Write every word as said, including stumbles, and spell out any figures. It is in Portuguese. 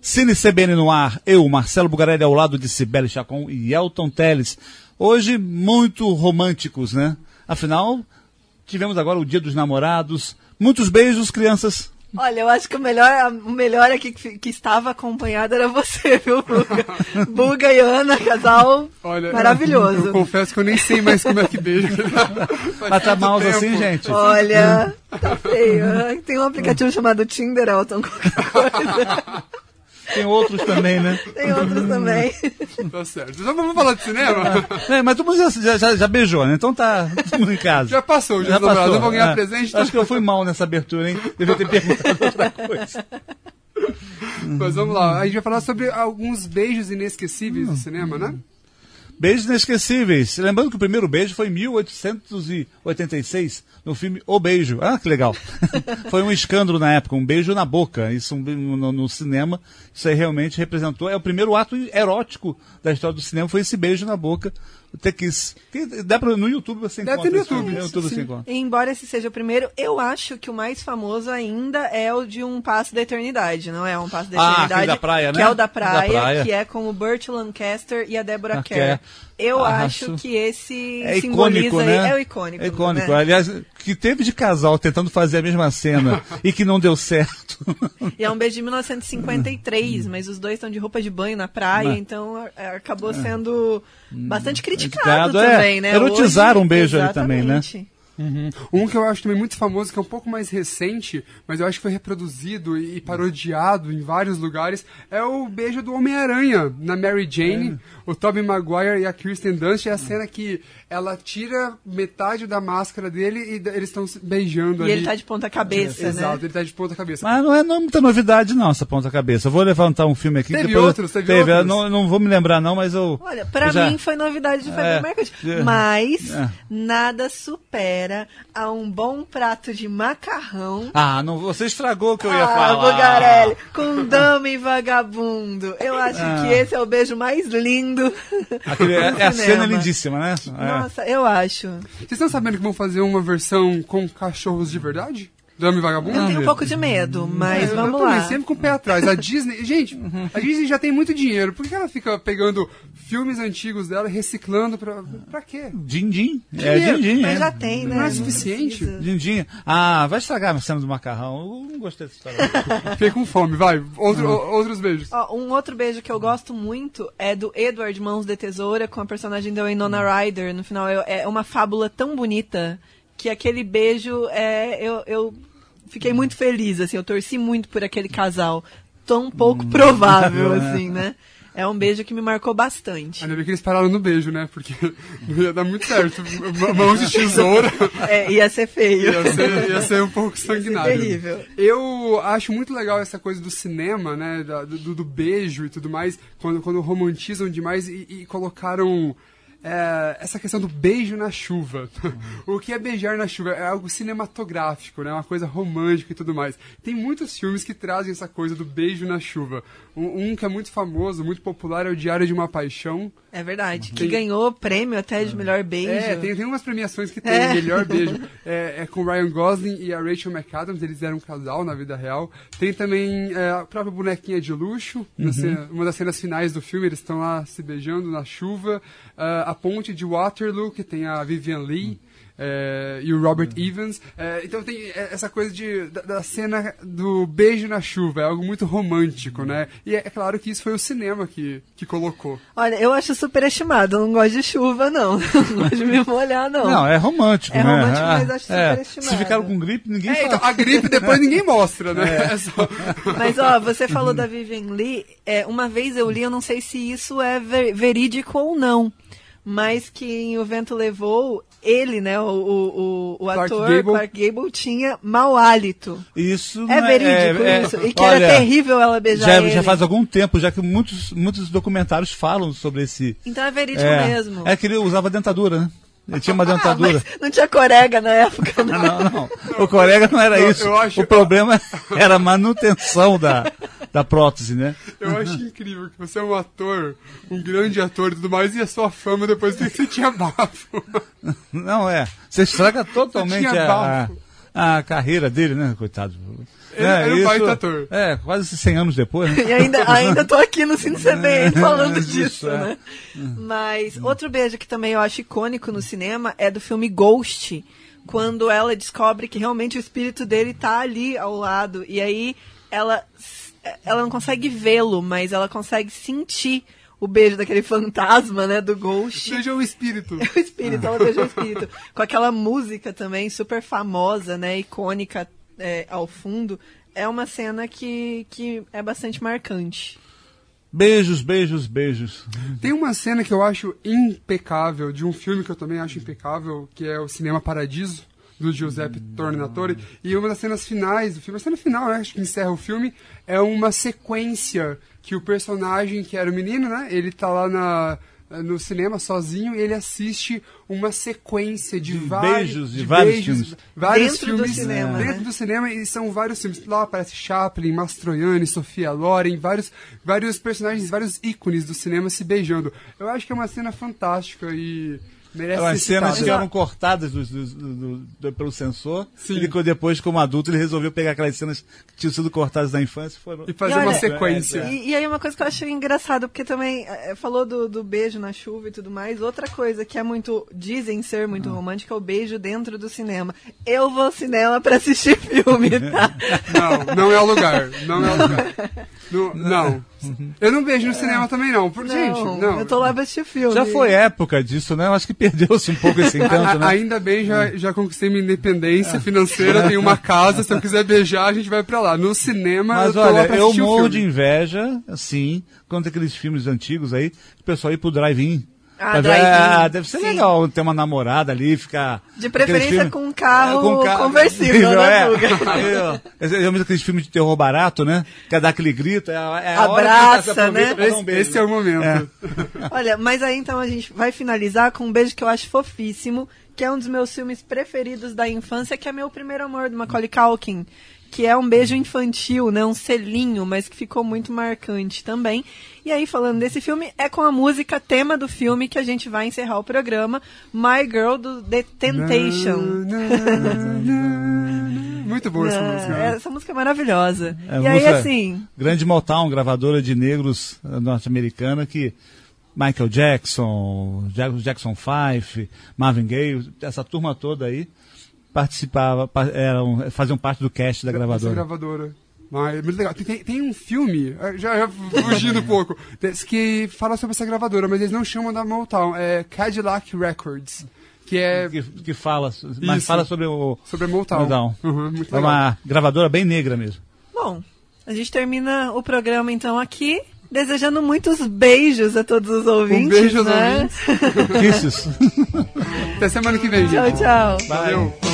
Cine C B N no ar, eu, Marcelo Bugarelli, ao lado de Cibele Chacon e Elton Teles. Hoje, muito românticos, né? Afinal, tivemos agora o Dia dos Namorados. Muitos beijos, crianças. Olha, eu acho que o melhor, o melhor aqui que, que estava acompanhado era você, viu, Buga? Buga e Ana, casal Olha, maravilhoso. Eu, eu confesso que eu nem sei mais como é que beija. Mas tá mal assim, gente? Olha, tá feio. Tem um aplicativo chamado Tinder, Elton, qualquer coisa. Tem outros também, né? Tem outros também. Tá certo. Já vamos falar de cinema? É, mas todo mundo já, já, já beijou, né? Então tá todo mundo em casa. Já passou, já, já passou. Não vou ganhar é. presente. Acho que eu fui mal nessa abertura, hein? Devia ter perguntado outra coisa. Mas vamos lá. A gente vai falar sobre alguns beijos inesquecíveis do cinema, né? Beijos inesquecíveis. Lembrando que o primeiro beijo foi em mil oitocentos e oitenta e seis, no filme O Beijo. Ah, que legal. Foi um escândalo na época, um beijo na boca. Isso um, no, no cinema, isso aí realmente representou. É o primeiro ato erótico da história do cinema, foi esse beijo na boca. O The Kiss. Dá pra, no YouTube você encontra. Deve ter no YouTube. No YouTube você encontra. Embora esse seja o primeiro, eu acho que o mais famoso ainda é o de Um Passo da Eternidade, não é? Um Passo da Eternidade. Ah, da praia, né? Que é o da praia, da praia, que é com o Burt Lancaster e a Deborah a Kerr. Kerr. Eu Ah, acho que esse é simboliza icônico, né? É o icônico. É icônico. Né? Aliás, que teve de casal tentando fazer a mesma cena e que não deu certo. E é um beijo de mil novecentos e cinquenta e três, mas os dois estão de roupa de banho na praia, mas, então é, acabou sendo bastante criticado é, também, né? Erotizaram um beijo exatamente. ali também, né? Uhum. Um que eu acho também muito famoso, que é um pouco mais recente, mas eu acho que foi reproduzido e parodiado em vários lugares, é o beijo do Homem-Aranha na Mary Jane, é. o Tobey Maguire e a Kirsten Dunst. É a cena que ela tira metade da máscara dele e eles estão se beijando e ali. E ele tá de ponta cabeça, é, né? Exato, ele tá de ponta cabeça. Mas não é não, muita novidade não, essa ponta cabeça. Eu vou levantar um filme aqui. Teve depois outros, teve, teve outros. Não, não vou me lembrar não, mas eu... Olha, pra já... mim foi novidade de Fred é, Mercury. é, mas é. nada supera a um bom prato de macarrão. Ah, não, você estragou o que eu ia ah, falar. Bugarelli, com dama e vagabundo. Eu acho ah. que esse é o beijo mais lindo. Aquele, é, é a cena lindíssima, né? Nossa, é. eu acho. Vocês estão sabendo que vão fazer uma versão com cachorros de verdade? Dama e vagabundo? Eu tenho um pouco de medo, mas é, vamos eu também, lá. sempre com o pé atrás. A Disney, gente, a Disney já tem muito dinheiro. Por que ela fica pegando filmes antigos dela e reciclando pra, pra quê? Din-din. É din-din, Mas é. já tem, né? Não é suficiente? Din-din. Ah, vai estragar a cena do macarrão. Eu não gostei dessa história. Fiquei com fome, vai. Outro, ah. Outros beijos. Ó, um outro beijo que eu gosto muito é do Edward Mãos de Tesoura com a personagem da Winona Ryder. No final, é uma fábula tão bonita que aquele beijo é... Eu, eu fiquei muito feliz, assim, eu torci muito por aquele casal. Tão pouco hum. provável, assim, né? É um beijo que me marcou bastante. Ainda bem que eles pararam no beijo, né? Porque não ia dar muito certo. Mãos de tesoura. É, ia ser feio. Ia ser, ia ser um pouco sanguinário. Ia ser terrível. Eu acho muito legal essa coisa do cinema, né? Do, do beijo e tudo mais. Quando, quando romantizam demais e, e colocaram... É, essa questão do beijo na chuva. Uhum. O que é beijar na chuva? É algo cinematográfico, né? Uma coisa romântica e tudo mais. Tem muitos filmes que trazem essa coisa do beijo na chuva. Um, um que é muito famoso, muito popular, é o Diário de uma Paixão. É verdade, que tem... ganhou prêmio até de melhor beijo. É, tem, tem umas premiações que tem é. melhor beijo. É, é com Ryan Gosling e a Rachel McAdams, eles eram um casal na vida real. Tem também é, a própria bonequinha de luxo, uhum. cena, uma das cenas finais do filme, eles estão lá se beijando na chuva. Uh, a ponte de Waterloo, que tem a Vivian Leigh. É, e o Robert é. Evans. É, então tem essa coisa de, da, da cena do beijo na chuva. É algo muito romântico, né? E é, é claro que isso foi o cinema que, que colocou. Olha, eu acho superestimado. Eu não gosto de chuva, não. Não gosto de me molhar, não. Não, é romântico, é né? romântico, ah, mas acho é. superestimado. Se ficaram com gripe, ninguém é, fala. Então, a gripe depois ninguém mostra, né? É. É só... Mas, ó, você falou da Vivian Leigh. É, uma vez eu li, eu não sei se isso é ver, verídico ou não, mas que em O Vento Levou, ele, né, o, o, o Clark ator Gable. Clark Gable tinha mau hálito. Isso é não verídico é, isso? É, e que olha, era terrível ela beijar já, ele. Já faz algum tempo, já que muitos, muitos documentários falam sobre esse... Então é verídico é, mesmo. É que ele usava dentadura, né? Ele tinha uma dentadura. Ah, não tinha corega na época, não. Não, não. O corega não era eu, isso. Eu acho... O problema era a manutenção da, da prótese, né? Eu acho incrível que você é um ator, um grande ator e tudo mais, e a sua fama depois de que você tinha bafo. Não, é. Você estraga totalmente você tinha a, a, a carreira dele, né, coitado? Ele era um isso, baita ator. É, quase cem anos depois, né? E ainda, ainda tô aqui no Cine C B N falando É, disso, isso, é. né? Mas outro beijo que também eu acho icônico no cinema é do filme Ghost, quando ela descobre que realmente o espírito dele tá ali ao lado. E aí ela, ela não consegue vê-lo, mas ela consegue sentir o beijo daquele fantasma, né, do Ghost. Beijou o espírito. O espírito, ela beijou o espírito. Com aquela música também super famosa, né, icônica é, ao fundo. É uma cena que, que é bastante marcante. Beijos, beijos, beijos. Tem uma cena que eu acho impecável, de um filme que eu também acho impecável, que é o Cinema Paradiso, do Giuseppe Tornatore. E uma das cenas finais do filme, a cena final, né, acho que encerra o filme, é uma sequência que o personagem, que era o menino, né, ele tá lá na, no cinema sozinho e ele assiste uma sequência de, De vários, beijos de vários filmes. Vários Dentro do filmes cinema, dentro né? do cinema, e são vários filmes. Lá aparece Chaplin, Mastroianni, Sofia Loren, vários, vários personagens, vários ícones do cinema se beijando. Eu acho que é uma cena fantástica e merece As ser cenas citada. que eram cortadas do, do, do, do, pelo censor. Sim. Ele, depois, como adulto, ele resolveu pegar aquelas cenas que tinham sido cortadas na infância e foram... E fazer E olha, uma sequência. é, E, e aí uma coisa que eu achei engraçado, porque também é, falou do, do beijo na chuva e tudo mais. Outra coisa que é muito, dizem ser muito romântica, é o beijo dentro do cinema. Eu vou ao cinema pra assistir filme, tá? Não, não é o lugar. Não é o lugar. No- não. Eu não beijo no cinema também, não. Por, gente, não. Eu tô lá pra assistir filme. Já foi época disso, né? Eu acho que perdeu-se um pouco esse A- encanto, né? ainda bem, já, já conquistei minha independência financeira, tenho uma casa, se eu quiser beijar, a gente vai pra lá. No cinema, eu Mas tô lá olha, pra eu assistir o morro filme. de inveja, assim, quando tem aqueles filmes antigos aí, o pessoal ir pro drive-in. Ah, Pra ver, drive-in, ah, deve ser sim. legal ter uma namorada ali, ficar... De aqueles preferência filmes- com um carro É, com carro- conversível, né, é. Guga? Aí, ó, eu mesmo aqueles filmes de terror barato, né? Quer dar aquele grito, é, a- é a hora que ele Abraça, se aproveita né? pra dar um Esse, beijo. esse é o momento. Olha, mas aí então a gente vai finalizar com um beijo que eu acho fofíssimo, que é um dos meus filmes preferidos da infância, que é Meu Primeiro Amor, do Macaulay Culkin, que é um beijo infantil, né, um selinho, mas que ficou muito marcante também. E aí, falando desse filme, é com a música tema do filme que a gente vai encerrar o programa, My Girl, do The Temptation. Na, na, na. Muito boa essa Ah, música. essa música é maravilhosa. É, e aí, música- assim, Grande Motown, gravadora de negros eh, norte-americana, que Michael Jackson, Ja- Jackson Five, Marvin Gaye, essa turma toda aí participava, pa- eram, faziam parte do cast da Essa gravadora. gravadora. Ah, é muito legal. Tem, tem- tem um filme, eh, já, já fugindo um pouco, desse que fala sobre essa gravadora, mas eles não chamam da Motown, é Cadillac Records, que é Que, que fala, mas Isso. fala sobre o sobre a Motown. Motown. Uhum, muito É legal. uma gravadora bem negra mesmo. bom, a gente termina o programa então aqui, desejando muitos beijos a todos os ouvintes. Um beijo aos né? ouvintes. Kisses. Até semana que vem, gente. Tchau, tchau. Valeu.